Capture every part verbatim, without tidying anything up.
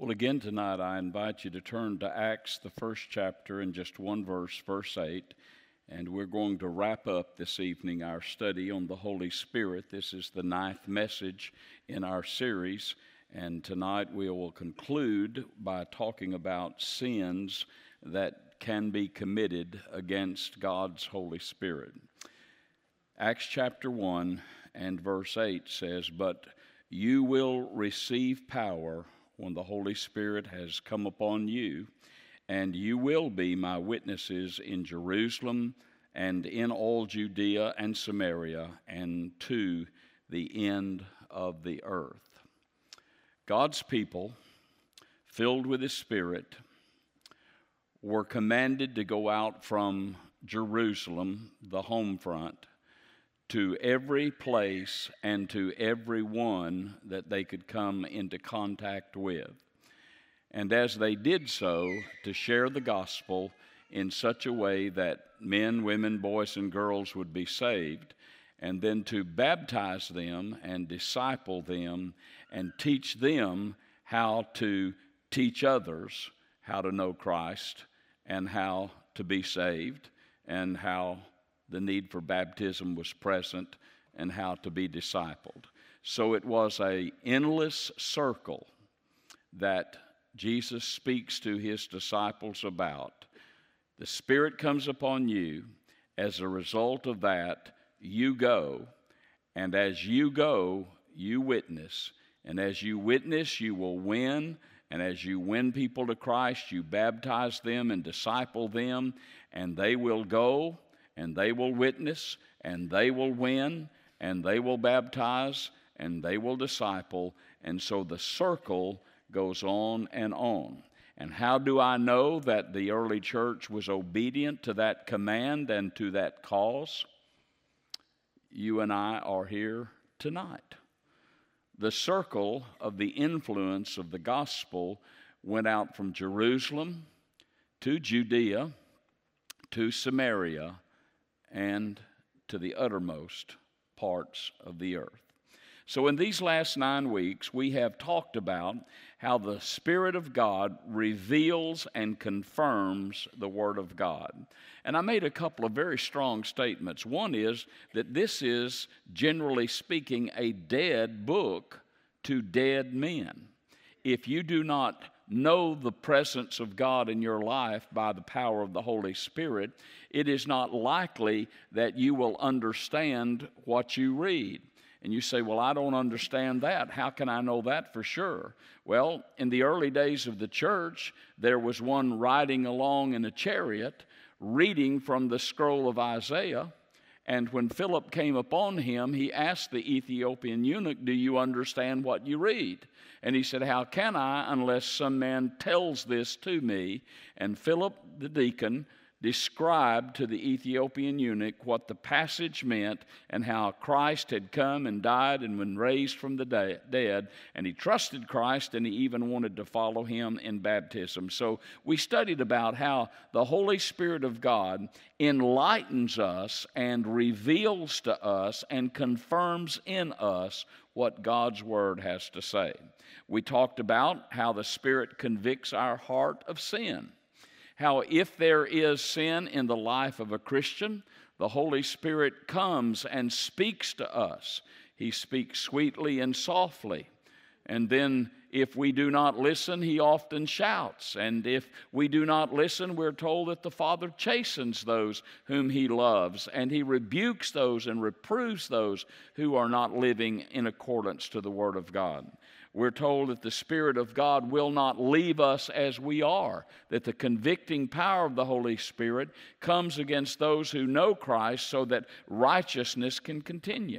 Well, again tonight I invite you to turn to Acts, the first chapter, in just one verse, verse eight. And we're going to wrap up this evening our study on the Holy Spirit. This is the ninth message in our series. And tonight we will conclude by talking about sins that can be committed against God's Holy Spirit. Acts chapter one and verse eight says, "But you will receive power when the Holy Spirit has come upon you, and you will be my witnesses in Jerusalem and in all Judea and Samaria and to the end of the earth." God's people, filled with His Spirit, were commanded to go out from Jerusalem, the home front, to every place and to every one that they could come into contact with. And as they did so, to share the gospel in such a way that men, women, boys, and girls would be saved, and then to baptize them and disciple them and teach them how to teach others how to know Christ and how to be saved and how the need for baptism was present and how to be discipled. So it was an endless circle that Jesus speaks to His disciples about. The Spirit comes upon you. As a result of that, you go. And as you go, you witness. And as you witness, you will win. And as you win people to Christ, you baptize them and disciple them. And they will go, and they will witness, and they will win, and they will baptize, and they will disciple. And so the circle goes on and on. And how do I know that the early church was obedient to that command and to that cause? You and I are here tonight. The circle of the influence of the gospel went out from Jerusalem to Judea to Samaria and to the uttermost parts of the earth. So in these last nine weeks, we have talked about how the Spirit of God reveals and confirms the Word of God. And I made a couple of very strong statements. One is that this is, generally speaking, a dead book to dead men. If you do not know the presence of God in your life by the power of the Holy Spirit, it is not likely that you will understand what you read. And you say, well, I don't understand that. How can I know that for sure? Well, in the early days of the church, there was one riding along in a chariot, reading from the scroll of Isaiah. And when Philip came upon him, he asked the Ethiopian eunuch, "Do you understand what you read?" And he said, "How can I unless some man tells this to me?" And Philip the deacon described to the Ethiopian eunuch what the passage meant and how Christ had come and died and been raised from the de- dead, and he trusted Christ, and he even wanted to follow Him in baptism. So we studied about how the Holy Spirit of God enlightens us and reveals to us and confirms in us what God's Word has to say. We talked about how the Spirit convicts our heart of sin. How if there is sin in the life of a Christian, the Holy Spirit comes and speaks to us. He speaks sweetly and softly. And then if we do not listen, He often shouts. And if we do not listen, we're told that the Father chastens those whom He loves, and He rebukes those and reproves those who are not living in accordance to the Word of God. We're told that the Spirit of God will not leave us as we are, that the convicting power of the Holy Spirit comes against those who know Christ so that righteousness can continue.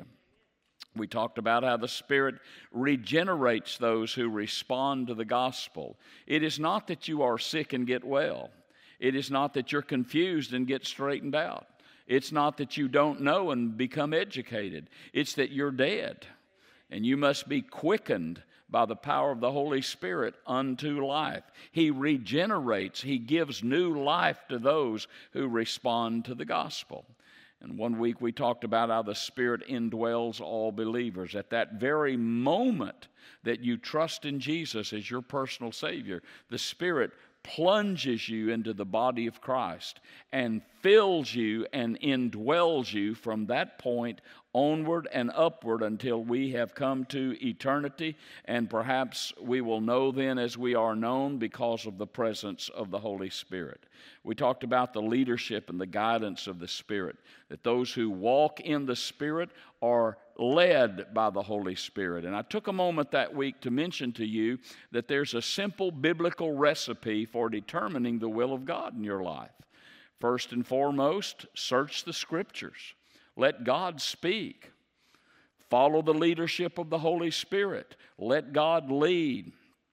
We talked about how the Spirit regenerates those who respond to the gospel. It is not that you are sick and get well. It is not that you're confused and get straightened out. It's not that you don't know and become educated. It's that you're dead, and you must be quickened by the power of the Holy Spirit unto life. He regenerates. He gives new life to those who respond to the gospel. And one week we talked about how the Spirit indwells all believers. At that very moment that you trust in Jesus as your personal Savior, the Spirit plunges you into the body of Christ and fills you and indwells you from that point onward and upward until we have come to eternity, and perhaps we will know then as we are known because of the presence of the Holy Spirit. We talked about the leadership and the guidance of the Spirit, that those who walk in the Spirit are led by the Holy Spirit. And I took a moment that week to mention to you that there's a simple biblical recipe for determining the will of God in your life. First and foremost, search the Scriptures. Let God speak. Follow the leadership of the Holy Spirit. Let God lead.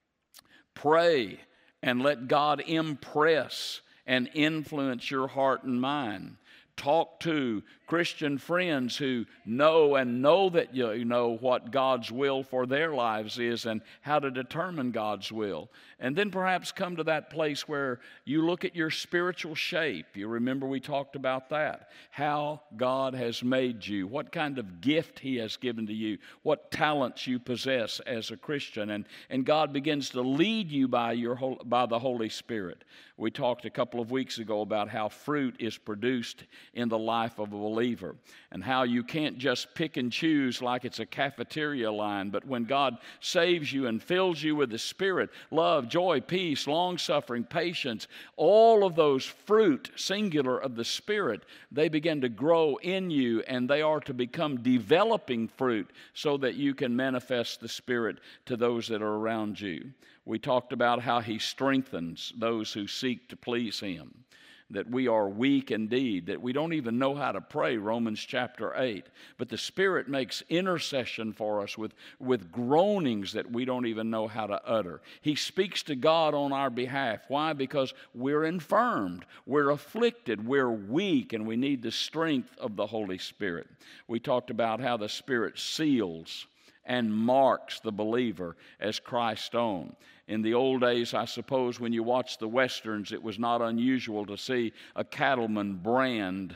Pray and let God impress and influence your heart and mind. Talk to Christian friends who know and know that you know what God's will for their lives is and how to determine God's will. And then perhaps come to that place where you look at your spiritual shape. You remember we talked about that. How God has made you, what kind of gift He has given to you, what talents you possess as a Christian. And, and God begins to lead you by, your, by the Holy Spirit. We talked a couple of weeks ago about how fruit is produced in the life of a believer and how you can't just pick and choose like it's a cafeteria line, but when God saves you and fills you with the Spirit, love, joy, peace, long-suffering, patience, all of those fruit, singular, of the Spirit, they begin to grow in you, and they are to become developing fruit so that you can manifest the Spirit to those that are around you. We talked about how He strengthens those who seek to please Him, that we are weak indeed, that we don't even know how to pray, Romans chapter eight. But the Spirit makes intercession for us with, with groanings that we don't even know how to utter. He speaks to God on our behalf. Why? Because we're infirmed, we're afflicted, we're weak, and we need the strength of the Holy Spirit. We talked about how the Spirit seals and marks the believer as Christ's own. In the old days, I suppose, when you watched the Westerns, it was not unusual to see a cattleman brand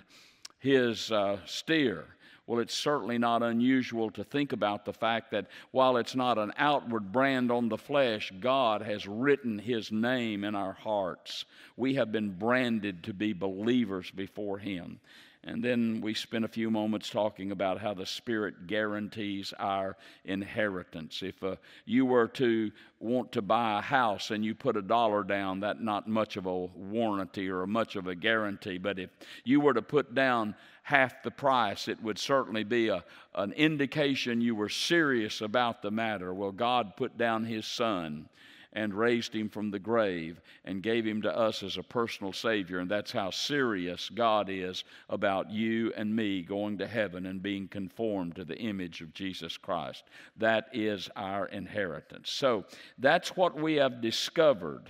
his uh, steer. Well, it's certainly not unusual to think about the fact that while it's not an outward brand on the flesh, God has written His name in our hearts. We have been branded to be believers before Him. And then we spent a few moments talking about how the Spirit guarantees our inheritance. If uh, you were to want to buy a house and you put a dollar down, that's not much of a warranty or much of a guarantee. But if you were to put down half the price, it would certainly be a, an indication you were serious about the matter. Well, God put down His Son and raised Him from the grave and gave Him to us as a personal Savior. And that's how serious God is about you and me going to heaven and being conformed to the image of Jesus Christ. That is our inheritance. So that's what we have discovered.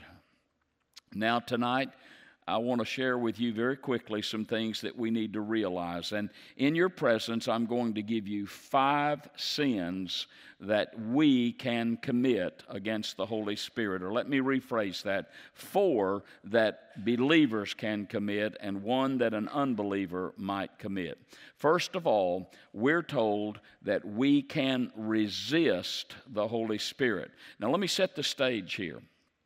Now tonight, I want to share with you very quickly some things that we need to realize. And in your presence, I'm going to give you five sins that we can commit against the Holy Spirit. Or let me rephrase that. Four that believers can commit and one that an unbeliever might commit. First of all, we're told that we can resist the Holy Spirit. Now let me set the stage here.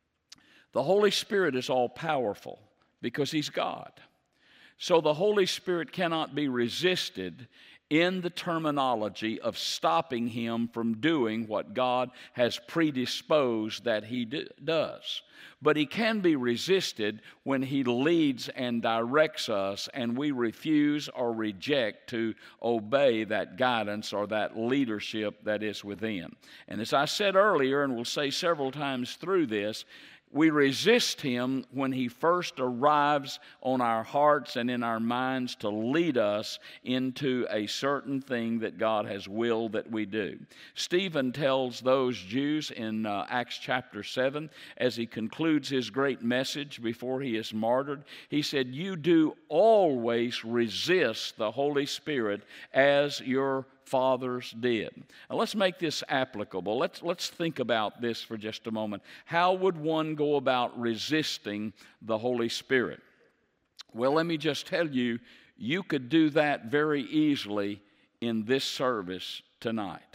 The Holy Spirit is all-powerful, because He's God. So the Holy Spirit cannot be resisted in the terminology of stopping Him from doing what God has predisposed that He do, does. But He can be resisted when He leads and directs us and we refuse or reject to obey that guidance or that leadership that is within. And as I said earlier, and we'll say several times through this, we resist Him when He first arrives on our hearts and in our minds to lead us into a certain thing that God has willed that we do. Stephen tells those Jews in uh, Acts chapter seven, as he concludes his great message before he is martyred, he said, "You do always resist the Holy Spirit as your fathers did." Now let's make this applicable. Let's, let's think about this for just a moment. How would one go about resisting the Holy Spirit? Well, let me just tell you, You could do that very easily in this service tonight.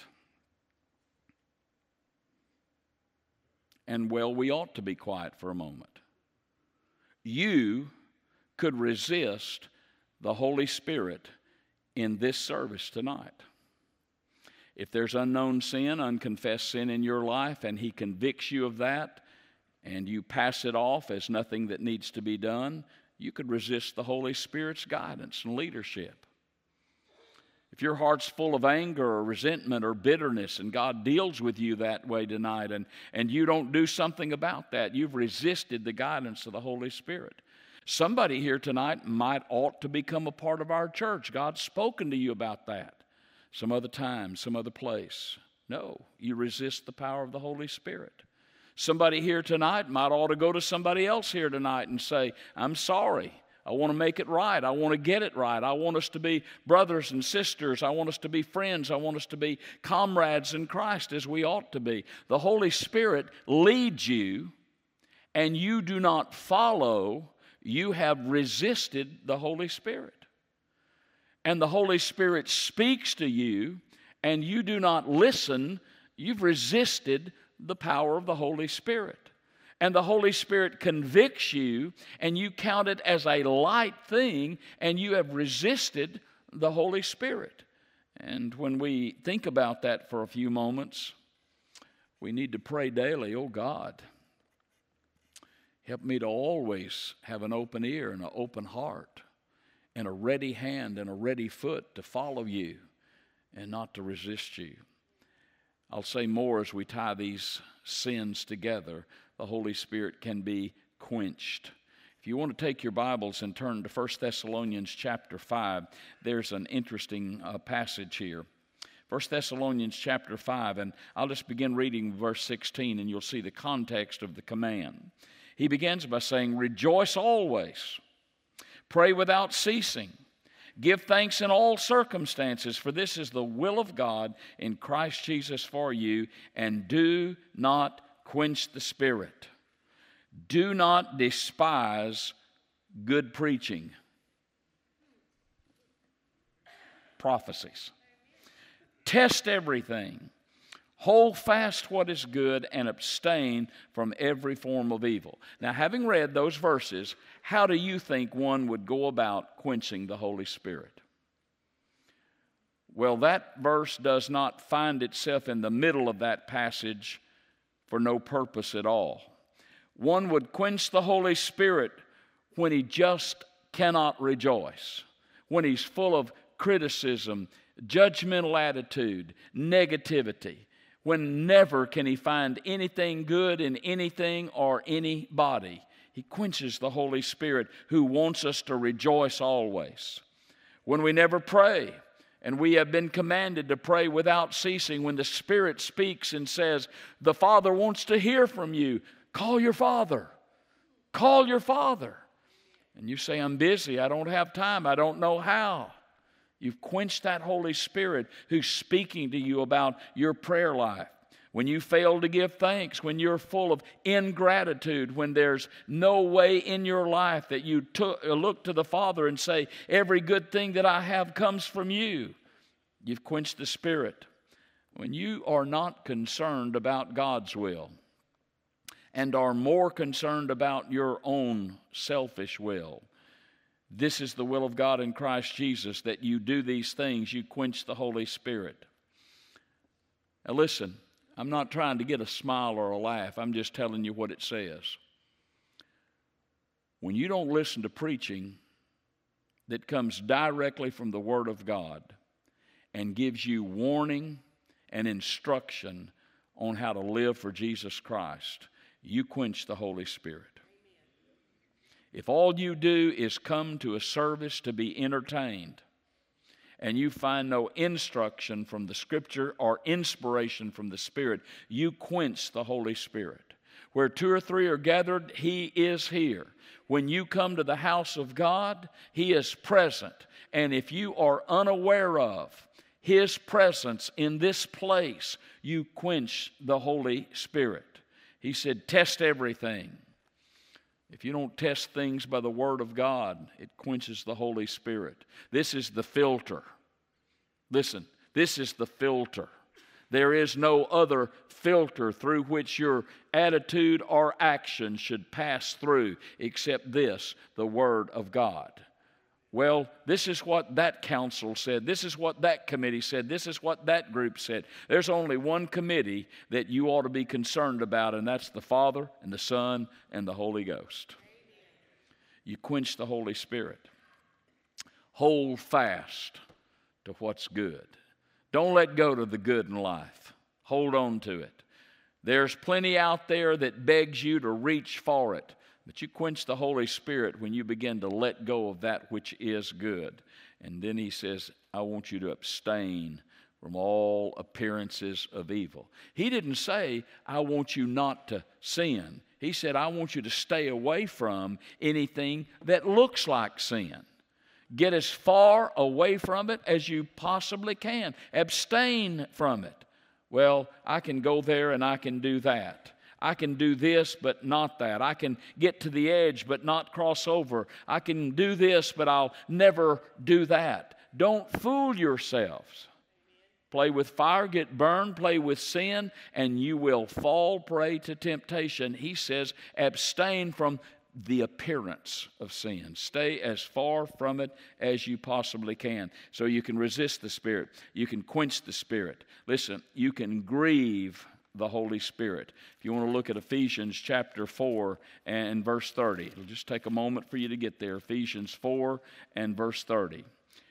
And well, we ought to be quiet for a moment. You could resist the Holy Spirit in this service tonight. If there's unknown sin, unconfessed sin in your life, and He convicts you of that, and you pass it off as nothing that needs to be done, you could resist the Holy Spirit's guidance and leadership. If your heart's full of anger or resentment or bitterness, and God deals with you that way tonight, and, and you don't do something about that, you've resisted the guidance of the Holy Spirit. Somebody here tonight might ought to become a part of our church. God's spoken to you about that some other time, some other place. No, you resist the power of the Holy Spirit. Somebody here tonight might ought to go to somebody else here tonight and say, I'm sorry. I want to make it right. I want to get it right. I want us to be brothers and sisters. I want us to be friends. I want us to be comrades in Christ as we ought to be. The Holy Spirit leads you, and you do not follow. You have resisted the Holy Spirit. And the Holy Spirit speaks to you, and you do not listen. You've resisted the power of the Holy Spirit. And the Holy Spirit convicts you, and you count it as a light thing, and you have resisted the Holy Spirit. And when we think about that for a few moments, we need to pray daily, oh God, help me to always have an open ear and an open heart and a ready hand and a ready foot to follow you and not to resist you. I'll say more as we tie these sins together. The Holy Spirit can be quenched. If you want to take your Bibles and turn to First Thessalonians chapter five, there's an interesting uh, passage here. First Thessalonians chapter five, and I'll just begin reading verse sixteen, and you'll see the context of the command. He begins by saying, rejoice always, pray without ceasing, give thanks in all circumstances, for this is the will of God in Christ Jesus for you, and do not quench the Spirit. Do not despise good preaching. Prophecies. Test everything. Hold fast what is good and abstain from every form of evil. Now, having read those verses, how do you think one would go about quenching the Holy Spirit? Well, that verse does not find itself in the middle of that passage for no purpose at all. One would quench the Holy Spirit when he just cannot rejoice, when he's full of criticism, judgmental attitude, negativity, when never can he find anything good in anything or anybody. He quenches the Holy Spirit who wants us to rejoice always. When we never pray, and we have been commanded to pray without ceasing, when the Spirit speaks and says, the Father wants to hear from you, call your Father. Call your Father. And you say, I'm busy, I don't have time, I don't know how. You've quenched that Holy Spirit who's speaking to you about your prayer life. When you fail to give thanks, when you're full of ingratitude, when there's no way in your life that you took, look to the Father and say, every good thing that I have comes from you, you've quenched the Spirit. When you are not concerned about God's will and are more concerned about your own selfish will, this is the will of God in Christ Jesus, that you do these things, you quench the Holy Spirit. Now listen, I'm not trying to get a smile or a laugh. I'm just telling you what it says. When you don't listen to preaching that comes directly from the Word of God and gives you warning and instruction on how to live for Jesus Christ, you quench the Holy Spirit. If all you do is come to a service to be entertained, and you find no instruction from the Scripture or inspiration from the Spirit, you quench the Holy Spirit. Where two or three are gathered, He is here. When you come to the house of God, He is present. And if you are unaware of His presence in this place, you quench the Holy Spirit. He said, test everything. If you don't test things by the Word of God, it quenches the Holy Spirit. This is the filter. Listen, this is the filter. There is no other filter through which your attitude or action should pass through except this, the Word of God. Well, this is what that council said. This is what that committee said. This is what that group said. There's only one committee that you ought to be concerned about, and that's the Father and the Son and the Holy Ghost. You quench the Holy Spirit. Hold fast to what's good. Don't let go to the good in life. Hold on to it. There's plenty out there that begs you to reach for it. But you quench the Holy Spirit when you begin to let go of that which is good. And then he says, I want you to abstain from all appearances of evil. He didn't say, I want you not to sin. He said, I want you to stay away from anything that looks like sin. Get as far away from it as you possibly can. Abstain from it. Well, I can go there and I can do that. I can do this, but not that. I can get to the edge, but not cross over. I can do this, but I'll never do that. Don't fool yourselves. Play with fire, get burned, play with sin, and you will fall prey to temptation. He says, abstain from the appearance of sin. Stay as far from it as you possibly can. So you can resist the Spirit. You can quench the Spirit. Listen, you can grieve the Holy Spirit. If you want to look at Ephesians chapter four and verse thirty, it'll just take a moment for you to get there. Ephesians four and verse thirty.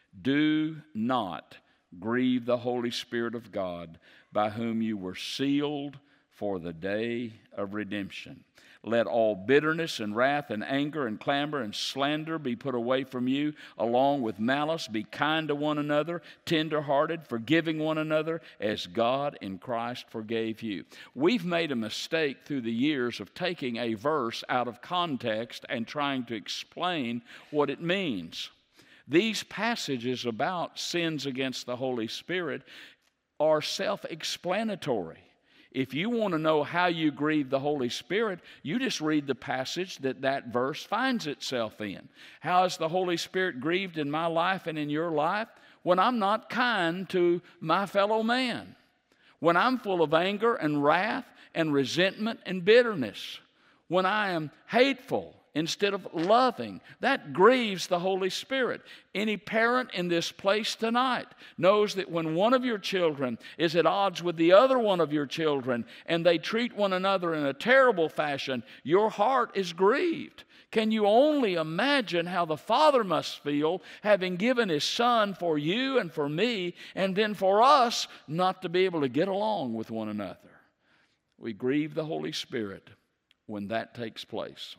Do not grieve the Holy Spirit of God, by whom you were sealed for the day of redemption. Let all bitterness and wrath and anger and clamor and slander be put away from you, along with malice. Be kind to one another, tender-hearted, forgiving one another, as God in Christ forgave you. We've made a mistake through the years of taking a verse out of context and trying to explain what it means. These passages about sins against the Holy Spirit are self-explanatory. If you want to know how you grieve the Holy Spirit, you just read the passage that that verse finds itself in. How is the Holy Spirit grieved in my life and in your life? When I'm not kind to my fellow man. When I'm full of anger and wrath and resentment and bitterness. When I am hateful instead of loving. That grieves the Holy Spirit. Any parent in this place tonight knows that when one of your children is at odds with the other one of your children and they treat one another in a terrible fashion, your heart is grieved. Can you only imagine how the Father must feel, having given His Son for you and for me, and then for us not to be able to get along with one another? We grieve the Holy Spirit when that takes place.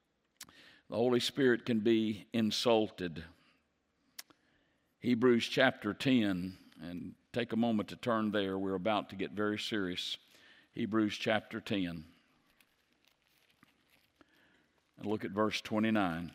The Holy Spirit can be insulted. Hebrews chapter ten, and take a moment to turn there. We're about to get very serious. Hebrews chapter ten. And look at verse twenty-nine.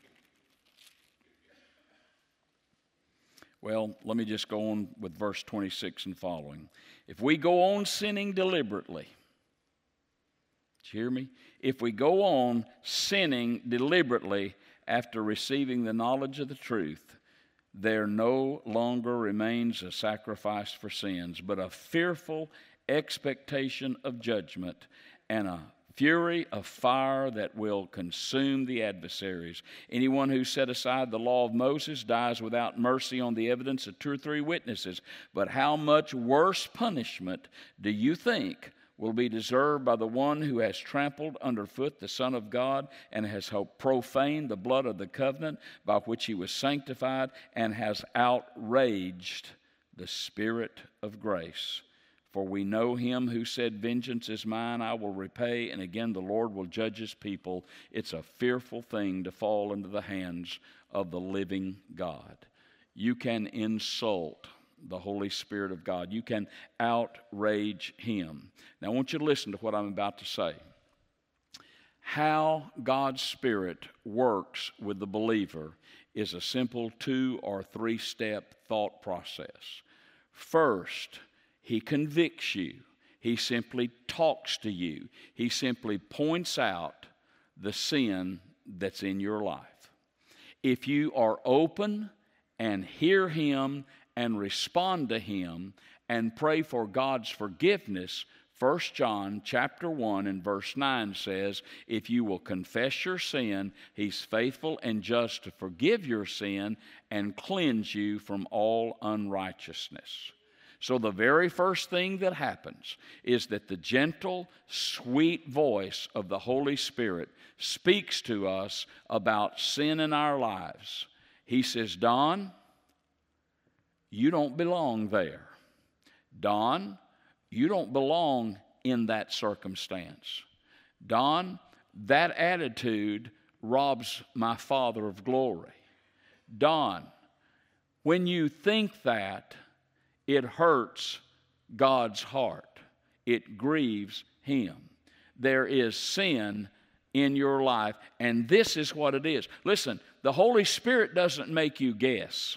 Well, let me just go on with verse twenty-six and following. If we go on sinning deliberately, did you hear me? If we go on sinning deliberately after receiving the knowledge of the truth, there no longer remains a sacrifice for sins, but a fearful expectation of judgment and a fury of fire that will consume the adversaries. Anyone who set aside the law of Moses dies without mercy on the evidence of two or three witnesses. But how much worse punishment do you think will be deserved by the one who has trampled underfoot the Son of God and has profaned the blood of the covenant by which He was sanctified and has outraged the Spirit of grace? For we know Him who said, vengeance is mine, I will repay, and again the Lord will judge His people. It's a fearful thing to fall into the hands of the living God. You can insult the Holy Spirit of God. You can outrage Him. Now I want you to listen to what I'm about to say. How God's Spirit works with the believer is a simple two or three step thought process. First, He convicts you. He simply talks to you. He simply points out the sin that's in your life. If you are open and hear Him and respond to Him and pray for God's forgiveness, First John chapter one and verse nine says, if you will confess your sin, He's faithful and just to forgive your sin and cleanse you from all unrighteousness. So the very first thing that happens is that the gentle, sweet voice of the Holy Spirit speaks to us about sin in our lives. He says, Don, you don't belong there. Don, you don't belong in that circumstance. Don, that attitude robs my Father of glory. Don, when you think that, it hurts God's heart. It grieves Him. There is sin in your life, and this is what it is. Listen, the Holy Spirit doesn't make you guess.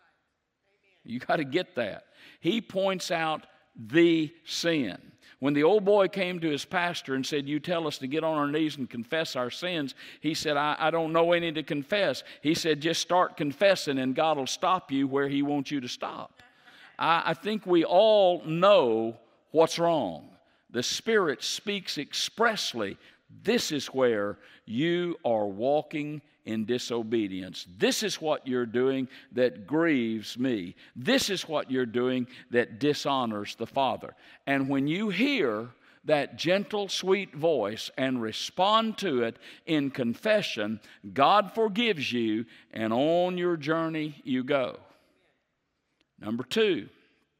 You got to get that. He points out the sin. When the old boy came to his pastor and said, you tell us to get on our knees and confess our sins, he said, I, I don't know any to confess. He said, just start confessing and God will stop you where He wants you to stop. I, I think we all know what's wrong. The Spirit speaks expressly. This is where you are walking in disobedience. This is what you're doing that grieves me. This is what you're doing that dishonors the Father. And when you hear that gentle, sweet voice and respond to it in confession, God forgives you, and on your journey you go. Number two,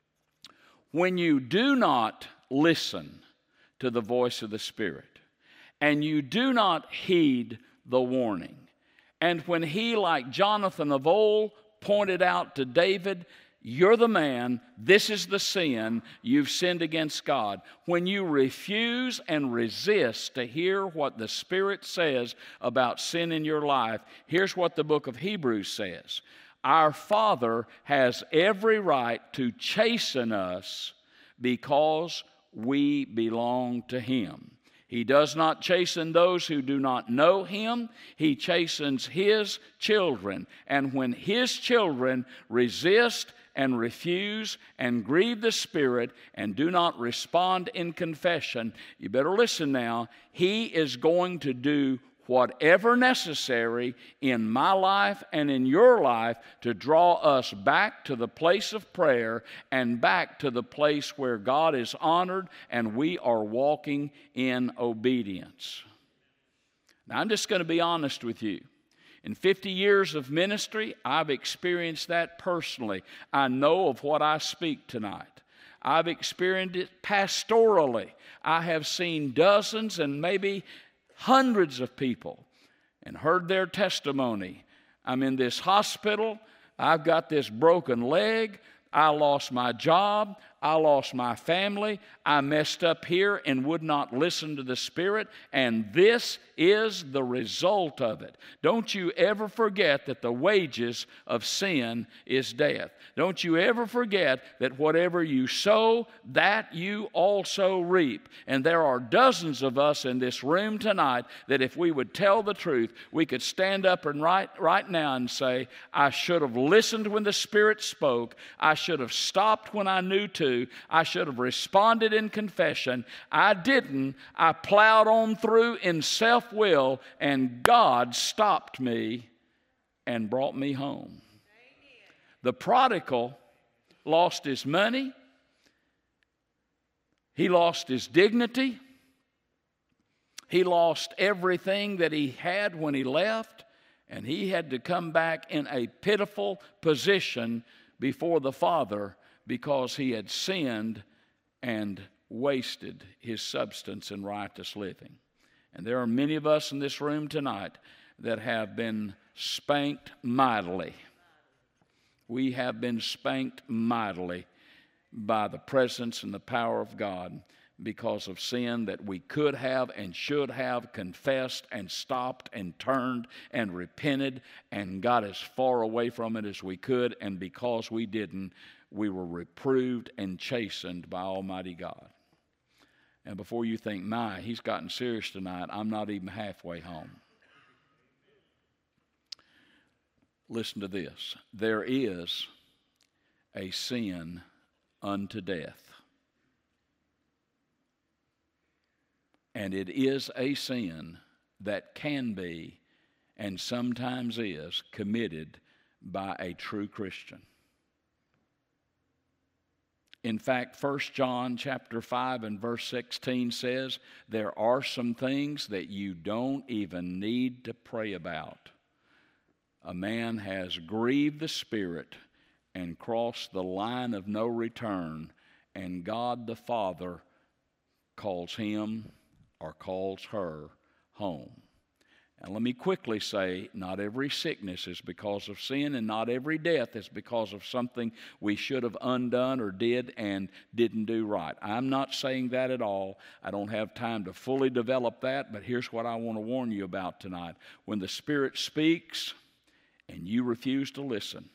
when you do not listen to the voice of the Spirit, and you do not heed the warning, and when he, like Jonathan of old, pointed out to David, you're the man, this is the sin, you've sinned against God. When you refuse and resist to hear what the Spirit says about sin in your life, here's what the book of Hebrews says. Our Father has every right to chasten us because we belong to Him. He does not chasten those who do not know Him. He chastens His children. And when His children resist and refuse and grieve the Spirit and do not respond in confession, you better listen now, He is going to do whatever necessary in my life and in your life to draw us back to the place of prayer and back to the place where God is honored and we are walking in obedience. Now, I'm just going to be honest with you. In fifty years of ministry, I've experienced that personally. I know of what I speak tonight. I've experienced it pastorally. I have seen dozens and maybe hundreds of people and heard their testimony. I'm in this hospital. I've got this broken leg. I lost my job. I lost my family. I messed up here and would not listen to the Spirit, and this is the result of it. Don't you ever forget that the wages of sin is death. Don't you ever forget that whatever you sow, that you also reap. And there are dozens of us in this room tonight that if we would tell the truth, we could stand up and right, right now and say, I should have listened when the Spirit spoke. I should have stopped when I knew to. I should have responded in confession. I didn't. I plowed on through in self-will, and God stopped me and brought me home. Amen. The prodigal lost his money. He lost his dignity. He lost everything that he had when he left, and he had to come back in a pitiful position before the Father because he had sinned and wasted his substance in riotous living. And there are many of us in this room tonight that have been spanked mightily. We have been spanked mightily by the presence and the power of God because of sin that we could have and should have confessed and stopped and turned and repented and got as far away from it as we could. And because we didn't, we were reproved and chastened by Almighty God. And before you think, my, he's gotten serious tonight, I'm not even halfway home. Listen to this. There is a sin unto death. And it is a sin that can be, and sometimes is, committed by a true Christian. In fact, First John chapter five and verse sixteen says, there are some things that you don't even need to pray about. A man has grieved the Spirit and crossed the line of no return, and God the Father calls him or calls her home. And let me quickly say, not every sickness is because of sin, and not every death is because of something we should have undone or did and didn't do right. I'm not saying that at all. I don't have time to fully develop that, but here's what I want to warn you about tonight. When the Spirit speaks and you refuse to listen,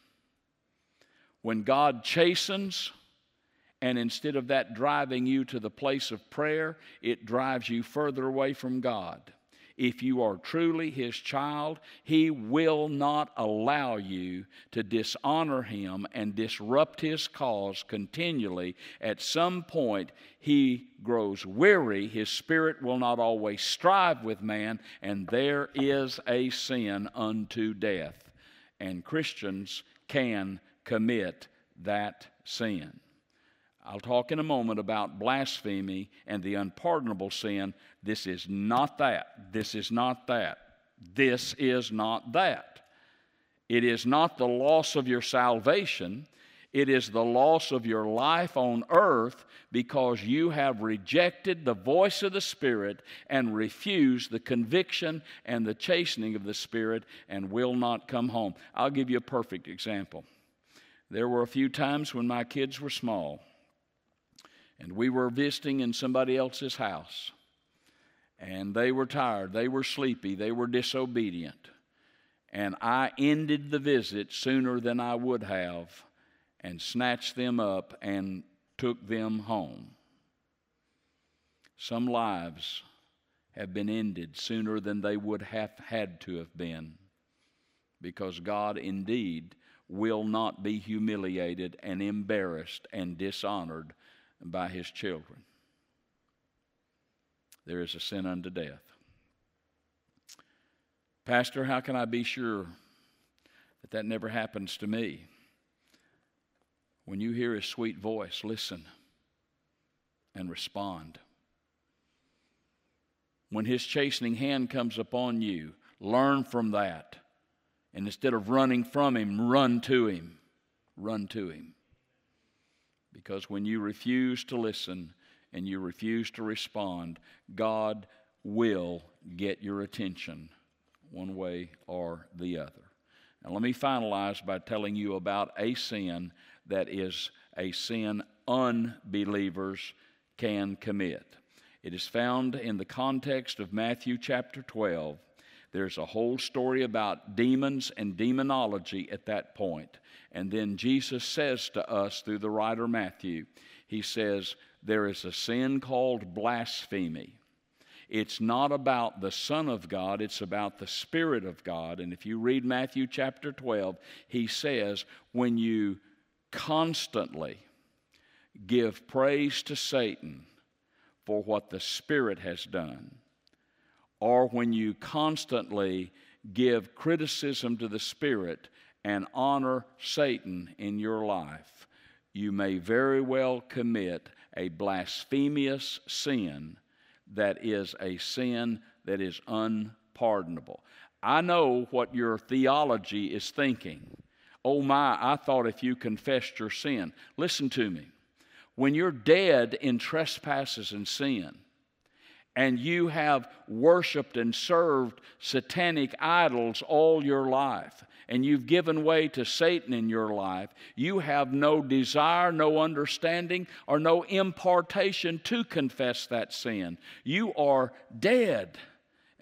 when God chastens, and instead of that driving you to the place of prayer, it drives you further away from God. If you are truly His child, He will not allow you to dishonor Him and disrupt His cause continually. At some point, He grows weary. His Spirit will not always strive with man, and there is a sin unto death. And Christians can commit that sin. I'll talk in a moment about blasphemy and the unpardonable sin. This is not that. This is not that. This is not that. It is not the loss of your salvation. It is the loss of your life on earth because you have rejected the voice of the Spirit and refused the conviction and the chastening of the Spirit and will not come home. I'll give you a perfect example. There were a few times when my kids were small, and we were visiting in somebody else's house, and they were tired, they were sleepy, they were disobedient, and I ended the visit sooner than I would have and snatched them up and took them home. Some lives have been ended sooner than they would have had to have been, because God indeed will not be humiliated and embarrassed and dishonored by His children. There is a sin unto death. Pastor, how can I be sure that that never happens to me? When you hear His sweet voice, listen and respond. When His chastening hand comes upon you, learn from that. And instead of running from Him, run to Him. Run to Him. Because when you refuse to listen and you refuse to respond, God will get your attention one way or the other. Now let me finalize by telling you about a sin that is a sin unbelievers can commit. It is found in the context of Matthew chapter twelve. There's a whole story about demons and demonology at that point. And then Jesus says to us through the writer Matthew, He says, there is a sin called blasphemy. It's not about the Son of God, it's about the Spirit of God. And if you read Matthew chapter twelve, He says, when you constantly give praise to Satan for what the Spirit has done, or when you constantly give criticism to the Spirit and honor Satan in your life, you may very well commit a blasphemous sin that is a sin that is unpardonable. I know what your theology is thinking. Oh my, I thought if you confessed your sin. Listen to me. When you're dead in trespasses and sin, and you have worshiped and served satanic idols all your life, and you've given way to Satan in your life, you have no desire, no understanding, or no impartation to confess that sin. You are dead.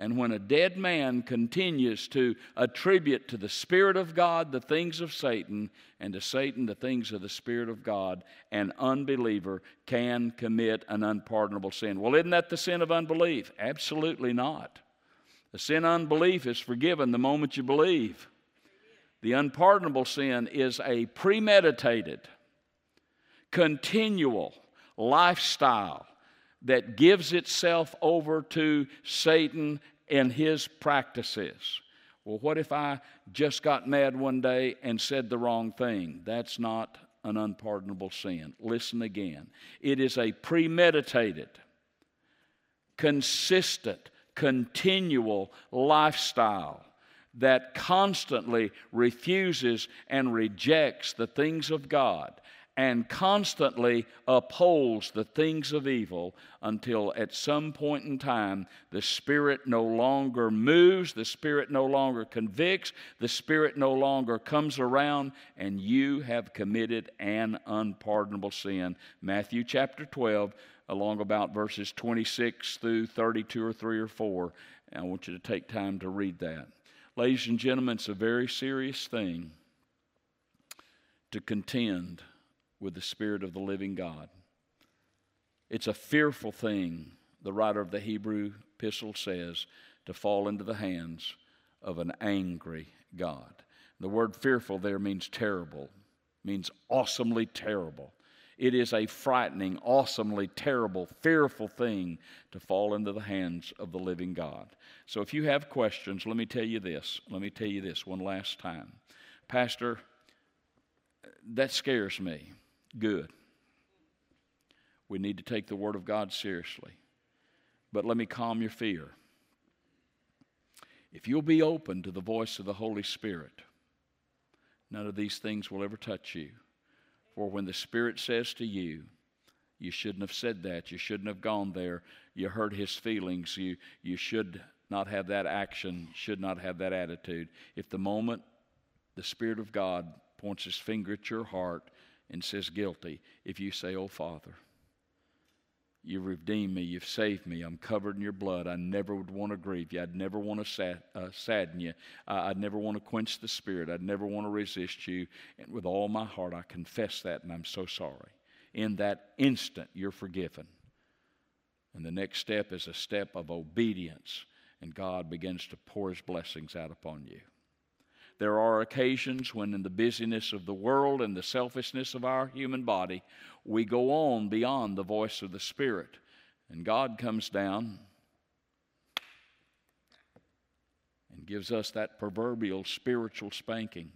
And when a dead man continues to attribute to the Spirit of God the things of Satan, and to Satan the things of the Spirit of God, an unbeliever can commit an unpardonable sin. Well, isn't that the sin of unbelief? Absolutely not. The sin of unbelief is forgiven the moment you believe. The unpardonable sin is a premeditated, continual lifestyle that gives itself over to Satan and his practices. Well, what if I just got mad one day and said the wrong thing? That's not an unpardonable sin. Listen again. It is a premeditated, consistent, continual lifestyle that constantly refuses and rejects the things of God and constantly upholds the things of evil until at some point in time the Spirit no longer moves, the Spirit no longer convicts, the Spirit no longer comes around, and you have committed an unpardonable sin. Matthew chapter twelve, along about verses twenty-six through thirty-two or three or four. And I want you to take time to read that. Ladies and gentlemen, it's a very serious thing to contend with the Spirit of the living God. It's a fearful thing, the writer of the Hebrew epistle says, to fall into the hands of an angry God. The word fearful there means terrible, means awesomely terrible. It is a frightening, awesomely terrible, fearful thing to fall into the hands of the living God. So if you have questions, let me tell you this. Let me tell you this one last time. Pastor, that scares me. Good. We need to take the Word of God seriously. But let me calm your fear. If you'll be open to the voice of the Holy Spirit, none of these things will ever touch you. For when the Spirit says to you, you shouldn't have said that, you shouldn't have gone there, you hurt His feelings, you, you should not have that action, should not have that attitude. If the moment the Spirit of God points His finger at your heart and says guilty, if you say, oh, Father, you've redeemed me, you've saved me, I'm covered in your blood, I never would want to grieve you, I'd never want to sad, uh, sadden you, uh, I'd never want to quench the Spirit, I'd never want to resist you, and with all my heart I confess that, and I'm so sorry. In that instant, you're forgiven. And the next step is a step of obedience, and God begins to pour His blessings out upon you. There are occasions when in the busyness of the world and the selfishness of our human body, we go on beyond the voice of the Spirit. And God comes down and gives us that proverbial spiritual spanking.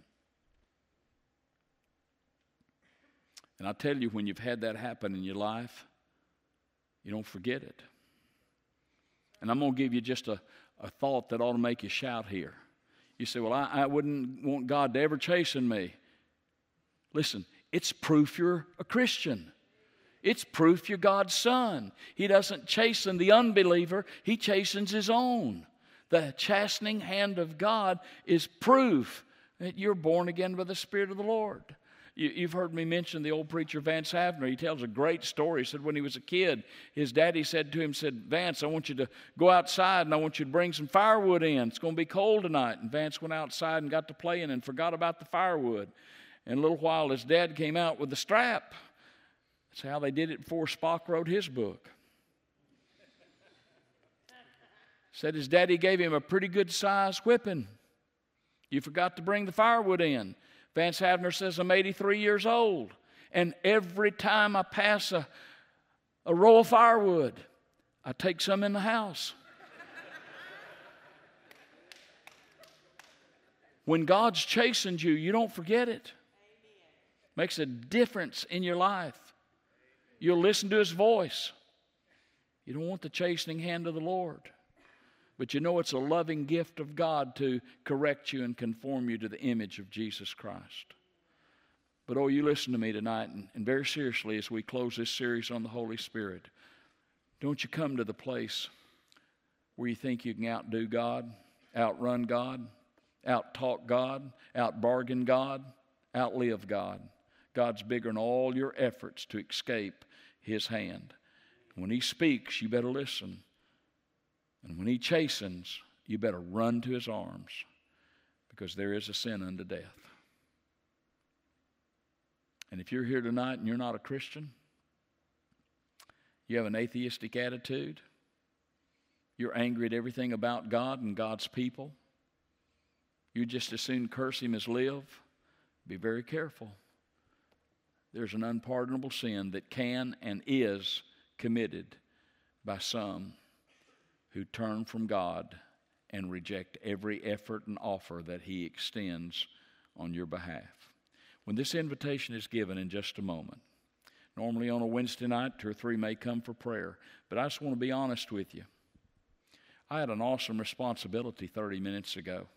And I tell you, when you've had that happen in your life, you don't forget it. And I'm going to give you just a, a thought that ought to make you shout here. You say, well, I, I wouldn't want God to ever chasten me. Listen, it's proof you're a Christian. It's proof you're God's son. He doesn't chasten the unbeliever. He chastens His own. The chastening hand of God is proof that you're born again by the Spirit of the Lord. You, you've heard me mention the old preacher Vance Havner. He tells a great story. He said when he was a kid, his daddy said to him, said, Vance, I want you to go outside and I want you to bring some firewood in. It's going to be cold tonight. And Vance went outside and got to playing and forgot about the firewood. And a little while his dad came out with the strap. That's how they did it before Spock wrote his book. Said his daddy gave him a pretty good size whipping. You forgot to bring the firewood in. Vance Havner says, I'm eighty-three years old, and every time I pass a, a row of firewood, I take some in the house. When God's chastened you, you don't forget it. Makes a difference in your life. You'll listen to His voice. You don't want the chastening hand of the Lord. But you know it's a loving gift of God to correct you and conform you to the image of Jesus Christ. But oh, you listen to me tonight, and, and very seriously as we close this series on the Holy Spirit, don't you come to the place where you think you can outdo God, outrun God, out-talk God, out-bargain God, outlive God. God's bigger than all your efforts to escape His hand. When He speaks, you better listen. And when he chastens, you better run to his arms, because there is a sin unto death. And if you're here tonight and you're not a Christian, you have an atheistic attitude, you're angry at everything about God and God's people, you just as soon curse him as live, be very careful. There's an unpardonable sin that can and is committed by some who turn from God and reject every effort and offer that he extends on your behalf. When this invitation is given in just a moment, normally on a Wednesday night, two or three may come for prayer, but I just want to be honest with you. I had an awesome responsibility thirty minutes ago.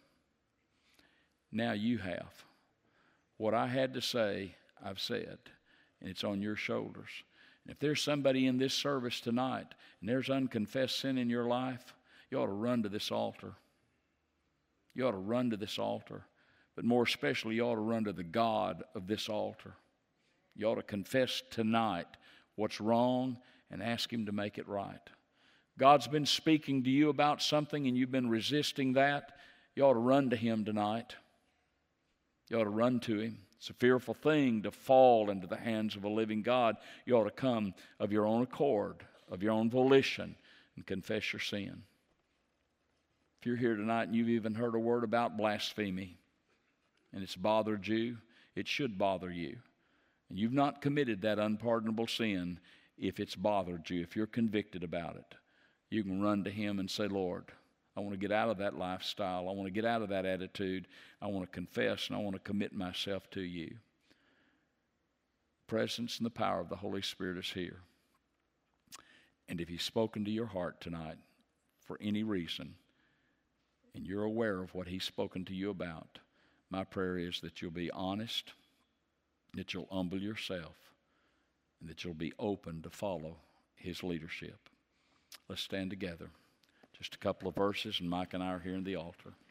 Now you have. What I had to say, I've said, and it's on your shoulders. And if there's somebody in this service tonight and there's unconfessed sin in your life, you ought to run to this altar. You ought to run to this altar. But more especially, you ought to run to the God of this altar. You ought to confess tonight what's wrong and ask him to make it right. God's been speaking to you about something and you've been resisting that. You ought to run to him tonight. You ought to run to him. It's a fearful thing to fall into the hands of a living God. You ought to come of your own accord, of your own volition, and confess your sin. If you're here tonight and you've even heard a word about blasphemy, and it's bothered you, it should bother you. And you've not committed that unpardonable sin if it's bothered you, if you're convicted about it. You can run to him and say, Lord, I want to get out of that lifestyle. I want to get out of that attitude. I want to confess and I want to commit myself to you. The presence and the power of the Holy Spirit is here. And if he's spoken to your heart tonight for any reason, and you're aware of what he's spoken to you about, my prayer is that you'll be honest, that you'll humble yourself, and that you'll be open to follow his leadership. Let's stand together. Just a couple of verses, and Mike and I are here in the altar.